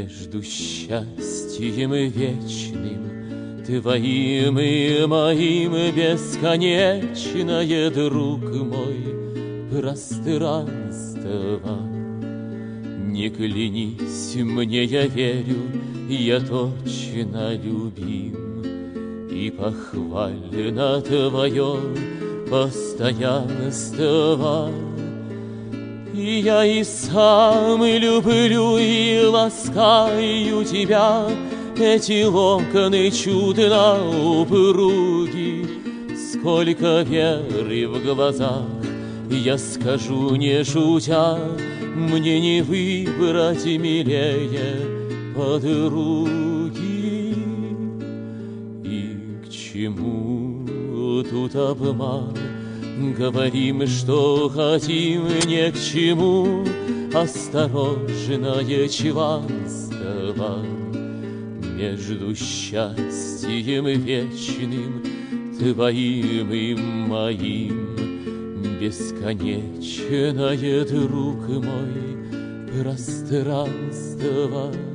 Между счастьем вечным, твоим и моим, бесконечное, друг мой, пространство. Не клянись мне, я верю, я точно любим, и похвально твое постоянство. И я и сам люблю и ласкаю тебя, эти локоны чудно упруги. Сколько веры в глазах, я скажу не шутя, мне не выбрать милее подруги. И к чему тут обман? Говорим, что хотим, ни к чему осторожное чванство. Между счастьем вечным, твоим и моим, бесконечное, друг мой, пространство.